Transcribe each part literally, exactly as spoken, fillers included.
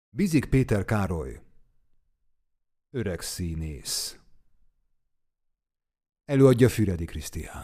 Bizik Péter Károly, öreg színész. Előadja Füredi Krisztián.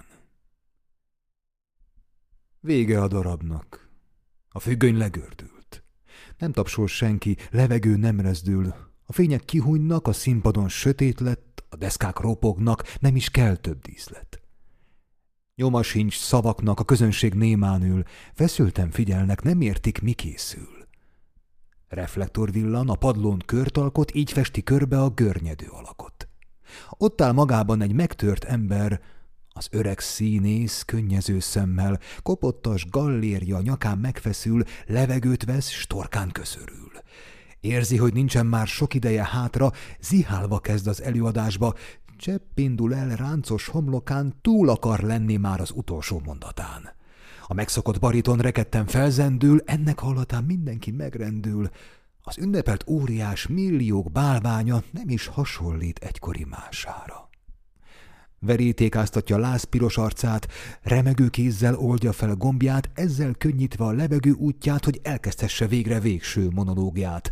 Vége a darabnak. A függöny legördült. Nem tapsol senki, levegő nem rezdül. A fények kihújnak, a színpadon sötét lett, a deszkák ropognak, nem is kell több díszlet. Nyoma sincs szavaknak, a közönség némán ül, feszülten figyelnek, nem értik, mi készül. Reflektor villan, a padlón kört alkot, így festi körbe a görnyedő alakot. Ott áll magában egy megtört ember, az öreg színész könnyező szemmel, kopottas gallérja nyakán megfeszül, levegőt vesz, s torkán köszörül. Érzi, hogy nincsen már sok ideje hátra, zihálva kezd az előadásba, csepp indul el ráncos homlokán, túl akar lenni már az utolsó mondatán. A megszokott bariton rekedten felzendül, ennek hallatán mindenki megrendül. Az ünnepelt óriás milliók bálványa nem is hasonlít egykori mására. Verítékáztatja lázpiros arcát, remegő kézzel oldja fel gombját, ezzel könnyítve a levegő útját, hogy elkezdhesse végre végső monológiát.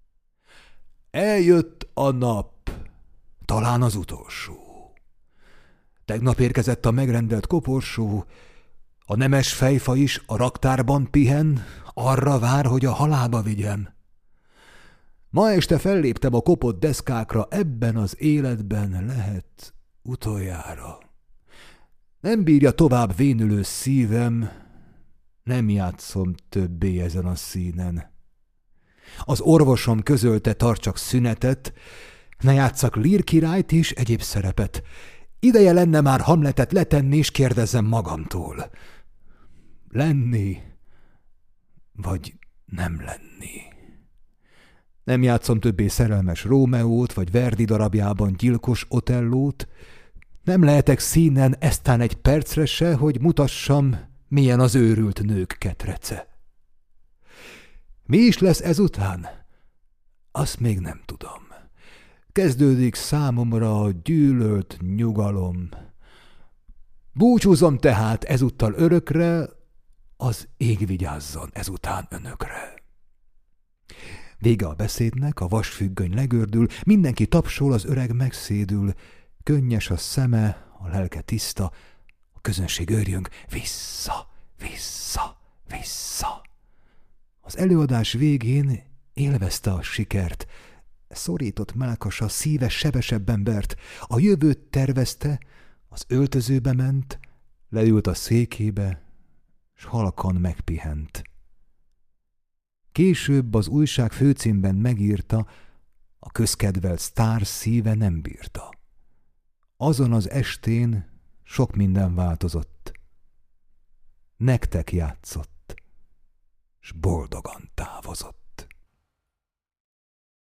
Eljött a nap, talán az utolsó. Tegnap érkezett a megrendelt koporsó, a nemes fejfa is a raktárban pihen, arra vár, hogy a halálba vigyen. Ma este felléptem a kopott deszkákra, ebben az életben lehet utoljára. Nem bírja tovább vénülő szívem, nem játszom többé ezen a színen. Az orvosom közölte, tartsak szünetet, ne játsszak Lear királyt és egyéb szerepet. Ideje lenne már Hamletet letenni, és kérdezzem magamtól. Lenni, vagy nem lenni. Nem játszom többé szerelmes Rómeót, vagy Verdi darabjában gyilkos Otellót. Nem lehetek színen eztán egy percre se, hogy mutassam, milyen az őrült nők ketrece. Mi is lesz ezután? Azt még nem tudom. Kezdődik számomra a gyűlölt nyugalom. Búcsúzom tehát ezúttal örökre, az ég vigyázzon ezután önökre. Vége a beszédnek, a vasfüggöny legördül, mindenki tapsol, az öreg megszédül. Könnyes a szeme, a lelke tiszta, a közönség őrjönk, vissza, vissza, vissza. Az előadás végén élvezte a sikert, szorított mellkasa szíve sebesebben vert, a jövőt tervezte, az öltözőbe ment, leült a székébe, s halkan megpihent. Később az újság főcímben megírta, a közkedvelt sztár szíve nem bírta. Azon az estén sok minden változott. Nektek játszott, s boldogan távozott.